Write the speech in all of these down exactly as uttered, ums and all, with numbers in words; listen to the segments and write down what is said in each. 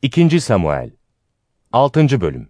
İkinci Samuel altıncı Bölüm.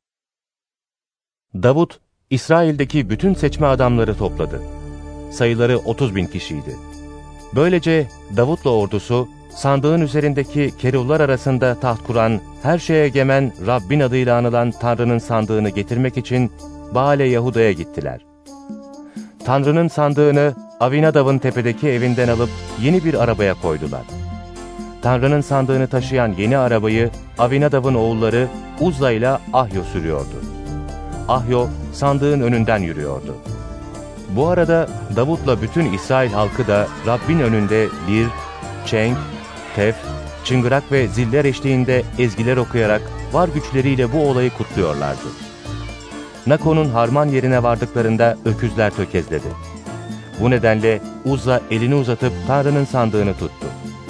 Davut, İsrail'deki bütün seçme adamları topladı. Sayıları otuz bin kişiydi. Böylece Davut'la ordusu, sandığın üzerindeki keruvlar arasında taht kuran, her şeye egemen Rabbin adıyla anılan Tanrı'nın sandığını getirmek için Baale Yahuda'ya gittiler. Tanrı'nın sandığını Avinadav'ın tepedeki evinden alıp yeni bir arabaya koydular. Tanrı'nın sandığını taşıyan yeni arabayı Avinadav'ın oğulları Uzza ile Ahyo sürüyordu. Ahyo sandığın önünden yürüyordu. Bu arada Davut'la bütün İsrail halkı da Rabbin önünde lir, çenk, tef, çıngırak ve ziller eşliğinde ezgiler okuyarak var güçleriyle bu olayı kutluyorlardı. Nakon'un harman yerine vardıklarında öküzler tökezledi. Bu nedenle Uzza elini uzatıp Tanrı'nın sandığını tuttu.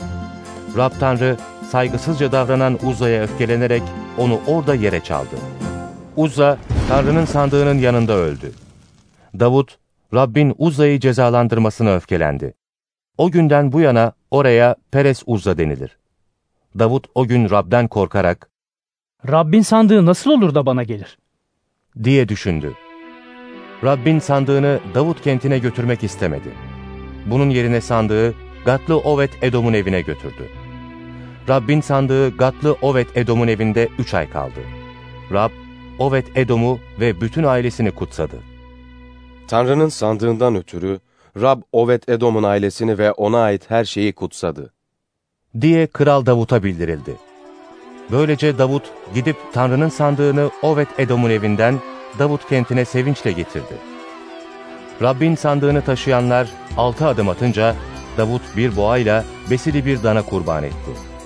Rab Tanrı saygısızca davranan Uzza'ya öfkelenerek onu orada yere çaldı. Uzza Tanrı'nın sandığının yanında öldü. Davut, Rabbin Uzza'yı cezalandırmasına öfkelendi. O günden bu yana oraya Peres Uzza denilir. Davut o gün Rab'den korkarak, Rabbin sandığı nasıl olur da bana gelir diye düşündü. Rabbin sandığını Davut kentine götürmek istemedi. Bunun yerine sandığı Gatlı Oved Edom'un evine götürdü. Rabbin sandığı Gatlı Oved Edom'un evinde üç ay kaldı. Rab, Oved Edom'u ve bütün ailesini kutsadı. Tanrı'nın sandığından ötürü Rab Oved Edom'un ailesini ve ona ait her şeyi kutsadı diye Kral Davut'a bildirildi. Böylece Davut gidip Tanrı'nın sandığını Oved Edom'un evinden Davut kentine sevinçle getirdi. Rabbin sandığını taşıyanlar altı adım atınca Davut bir boğayla besili bir dana kurban etti.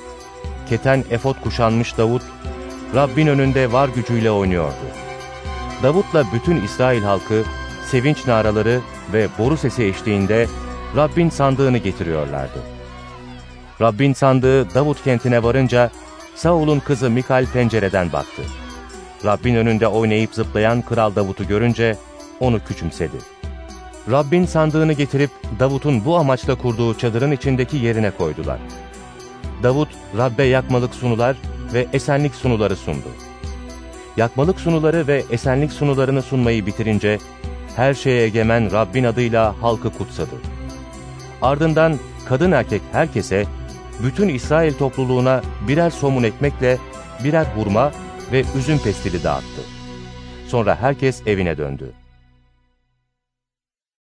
Keten efod kuşanmış Davut, Rabbin önünde var gücüyle oynuyordu. Davut'la bütün İsrail halkı sevinç naraları ve boru sesi eşliğinde Rabbin sandığını getiriyorlardı. Rabbin sandığı Davut kentine varınca Saul'un kızı Mikal pencereden baktı. Rabbin önünde oynayıp zıplayan Kral Davut'u görünce onu küçümsedi. Rabbin sandığını getirip Davut'un bu amaçla kurduğu çadırın içindeki yerine koydular. Davut, Rabbe yakmalık sunular ve esenlik sunuları sundu. Yakmalık sunuları ve esenlik sunularını sunmayı bitirince, her şeye egemen Rabbin adıyla halkı kutsadı. Ardından kadın erkek herkese, bütün İsrail topluluğuna birer somun ekmekle birer hurma ve üzüm pestili dağıttı. Sonra herkes evine döndü.